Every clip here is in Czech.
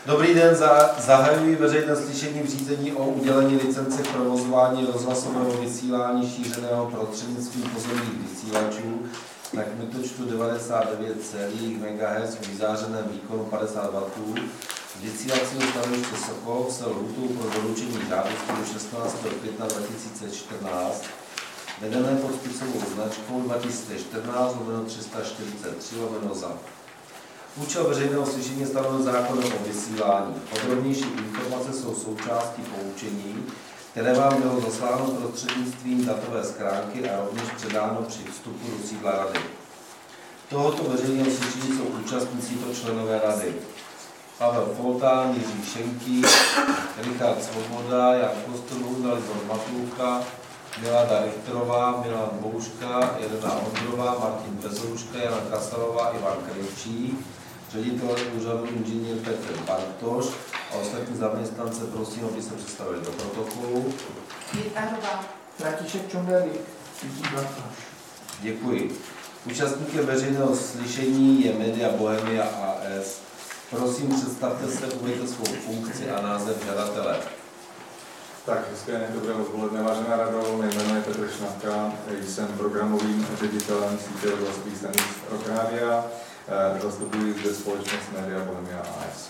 Dobrý den, zahajuji veřejné slyšení v řízení o udělení licence k provozování rozhlasového vysílání šířeného prostřednictvím pozemních vysílačů na kmitočtu 99,0 MHz o vyzářeném výkonu 50 W vysílacího stanoviště Sokolov se lhůtou pro doručení žádosti do 16. května 2014 vedené pod spisovou značkou 2014/343/ZA. Účel veřejného slyšení je stanoven zákonem o vysílání. Podrobnější informace jsou součástí poučení, které vám bylo zasláno prostřednictvím datové schránky a rovněž předáno při vstupu do sídla rady. Tohoto veřejného slyšení jsou účastníci to členové rady: Pavel Foltán, Jiří Šenký, Richard Svoboda, Jan Kostelům, Libor Matulka, Milada Richterová, Milan Bouška, Irena Ondrová, Martin Bezouška, Jana Kasalová, Ivan Krejčík, ředitel úřadu inženýr Petr Bartoš a ostatní zaměstnance prosím, aby se představili do protokolu. Jitárová. František Čondelík. Bartoš. Děkuji. Účastníkem veřejného slyšení je Media Bohemia AS. Prosím, představte se, uveďte svou funkci a název žadatele. Tak, hezké dobré odpoledne, vážená rado, mé jméno je Petr Šnapka, jsem programovým ředitelem sítě rozhlasových stanic Rock Rádia, zastupuji zde společnost Media Bohemia AS.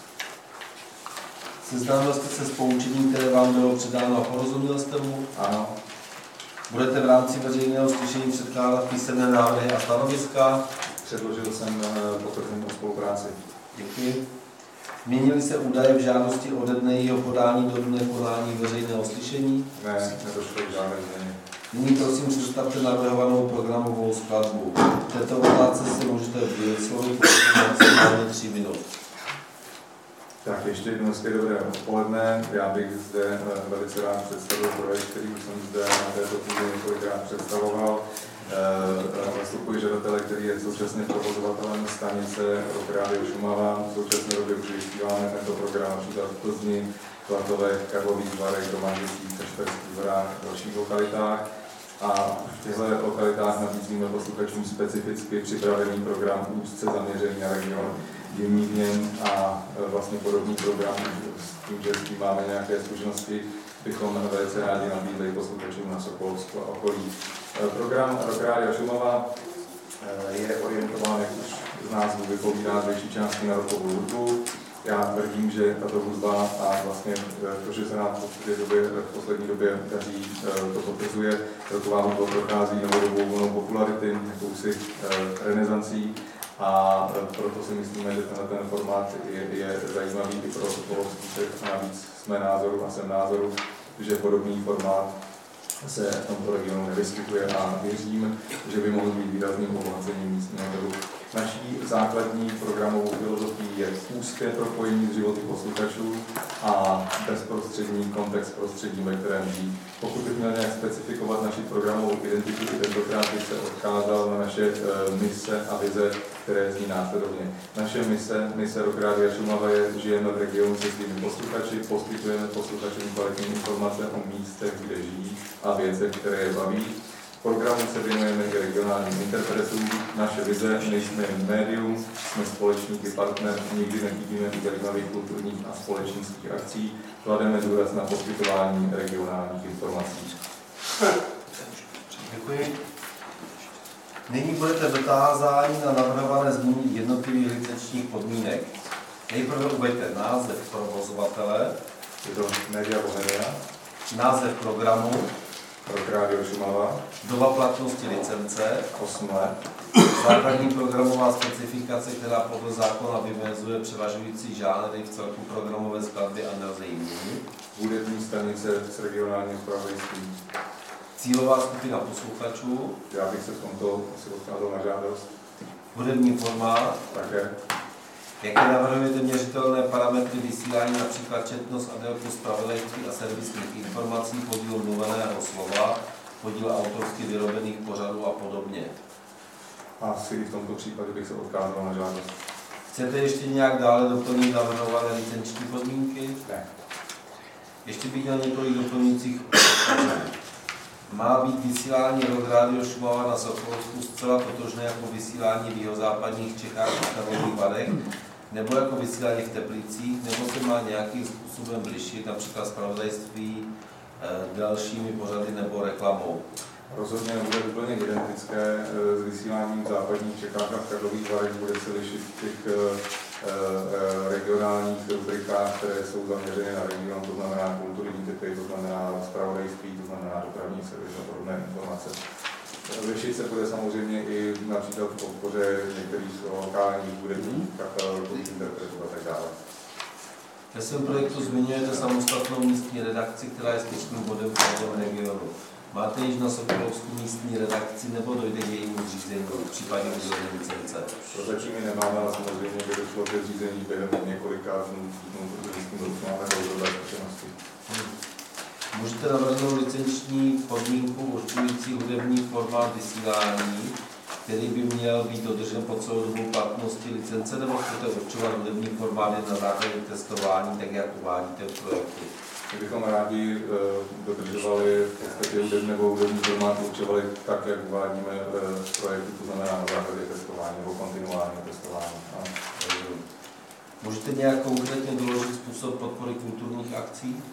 Seznámil jste se s poučením, které vám bylo předáno a porozuměl jste mu? Ano. Budete v rámci veřejného slyšení předkládat písemné návrhy a stanoviska? Předložil jsem potvrzení o spolupráci. Děkuji. Změnily se údaje v žádosti ode dne jejího podání do dne konání veřejného slyšení? Ne, nedošlo k žádné změně. Nyní prosím představte navrhovanou programovou skladbu. V této otázce se můžete vyslovit maximálně 3 minut. Tak ještě jednou hezké dobré odpoledne. Já bych zde velice rád představil projekt, který už jsem zde na této půdě několikrát představoval. Zastupuji žadatele, který je současně provozovatelem stanice Rock Radio Šumava. V současné době už vysíláme tento program například v Plzni, Klatovech, Karlových Varech, Domažlicích, Kašperských Horách a dalších lokalitách. A v těchto lokalitách nabízíme posluchačům specificky připravený program úzce zaměřený na region, dění v něm a vlastně podobný program s tím, že s tím máme nějaké zkušenosti, bychom velice rádi nabídli posluchačům na Sokolovsku a okolí. Program Rock Radio Šumava je orientován, jak už z názvu vypovídá, z větší části na rockovou hudbu. Já tvrdím, že tato hudba a vlastně to, že se nám v poslední době daří, to potvrzuje. Rocková hudba prochází novodobou vlnou popularity, jakousi renesancí. A proto si myslíme, že ten formát je zajímavý i pro sokolovský trh. Navíc jsme názoru a jsem názoru, že podobný formát se v tomto regionu nevyskytuje a věřím, že by mohl být výrazným obohacením místního trhu. Naší základní programovou filozofií je úzké propojení s životy posluchačů a bezprostřední kontext prostředí, ve kterém žijí. Pokud bych měl nějak specifikovat naši programovou identitu, tentokrát bych se odkázal na naše mise a vize, které zní následovně. Naše mise Rock Radio Šumava je: žijeme v regionu se svými posluchači, poskytujeme posluchačům kvalitní informace o místech, kde žijí a věcech, které je baví. V programu se věnujeme i regionálním interpretům. Naše vize: nejsme jen médium, jsme společníky, partner, nikdy nechybíme u zajímavých kulturních a společenských akcí, klademe důraz na poskytování regionálních informací. Děkuji. Nyní budete dotázáni na navrhované změny jednotlivých licenčních podmínek. Nejprve uveďte název provozovatele, Je to Media Bohemia, název programu, Rock Radio Šumava, doba platnosti licence, 8 let, základní programová specifikace, která podle zákona vymezuje převažující žánry v celku programové skladby a nelze ji měnit, hudební stanice s regionálním zpravodajstvím. cílová skupina posluchačů, Já bych se v tomto asi odkázal na žádost. hudební formát, Také. jaké navrhujete měřitelné parametry vysílání, například četnost a délku zpravodajství a servisních informací, podíl mluveného slova, podíl autorsky vyrobených pořadů a podobně. Asi v tomto případě bych se odkázal na žádost. Chcete ještě nějak dále doplnit navrhované licenční podmínky? Ne. Ještě bych měl několik doplňujících otázek. Má být vysílání Rock Radio Šumava na Sokolovsku zcela totožné jako vysílání v jihozápadních Čechách a Karlových Varech, nebo jako vysílání v Teplicích, nebo se má nějakým způsobem lišit, například zpravodajství dalšími pořady nebo reklamou? Rozhodně nebude úplně identické s vysíláním v západních Čechách a v Karlových Varech, bude se lišit v těch regionálních rubrikách, které jsou zaměřeny na region, to znamená kulturní typy, to znamená zpravodajství, to znamená dopravní servis a podobné informace. Lišit se bude samozřejmě i například v podpoře některých lokálních hudebních kapel, interpretů a tak dále. Ve svém projektu zmiňujete samostatnou místní redakci, která je styčným bodem v každém regionu. Máte již na Sokolovsku místní redakci nebo dojde k jejímu zřízení v případě udělení licence? Prozatím ji nemáme, ale samozřejmě by došlo ke zřízení během několika dnů, protože s tím máme dlouhodobé zkušenosti. Můžete navrhnout licenční podmínku určující hudební formát vysílání, který by měl být dodržen po celou dobu platnosti licence, nebo chcete určovat hudební formát na základě testování, tak jak uvádíte v projektu? My bychom rádi dodržovali v podstatě hudební formát, určovali tak, jak uvádíme v projektu, to znamená na základě testování nebo kontinuálního testování. Můžete nějak konkrétně doložit způsob podpory kulturních akcí?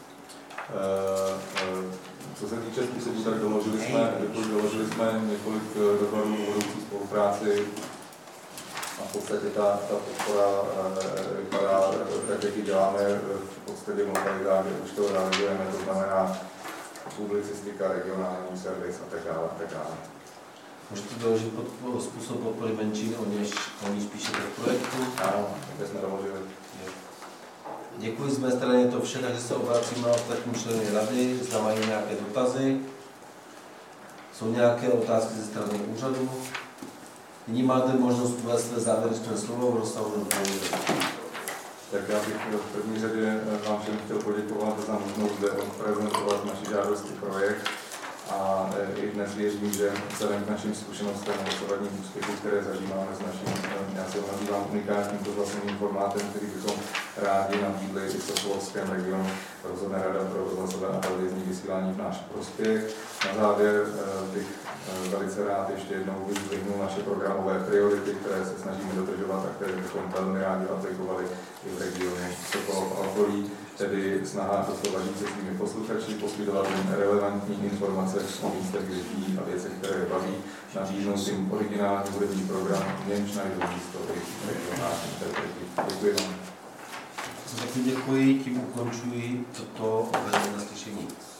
Co se týče způsobu, tak doložili jsme několik dokladů o budoucí spolupráci. A v podstatě ta podpora vypadá tak, jak ji děláme v podstatě v lokalitách, kde už to realizujeme, to znamená publicistika, regionální servis a tak dále. Můžete doložit způsob podpory menšin, o níž píšete v projektu? Ano, také jsme doložili. Děkuji, z mé strany je to vše, takže se obracím na ostatní členy rady, zda mají nějaké dotazy. Jsou nějaké otázky ze strany úřadu? Nyní máte možnost uvést své závěrečné slovo v rozsahu do 2 minut. Tak já bych v první řadě vám všem chtěl poděkovat za možnost zde prezentovat naši žádosti projekt. A i dnes věřím, že vzhledem k našim zkušenostem a dosavadním úspěchům, které zažíváme s naším, já se ho nazývám unikátním rozhlasovým formátem, který bychom rádi nabídli i v Sokolovském regionu, rozhodne Rada pro rozhlasové a televizní vysílání v náš prospěch. Na závěr bych velice rád ještě jednou vyzdvihnul naše programové priority, které se snažíme dodržovat a které bychom velmi rádi aplikovali i v regionu Sokolov a okolí, tedy snaha oslovažit se svými posluchači, poskytovat jim relevantní informace o místech, kde žijí a věcech, které baví, nabídnout jim originální hudební program, v němž najdou místo i regionální interprety. Děkuji vám. Taky děkuji, tím ukončuji toto veřejné slyšení.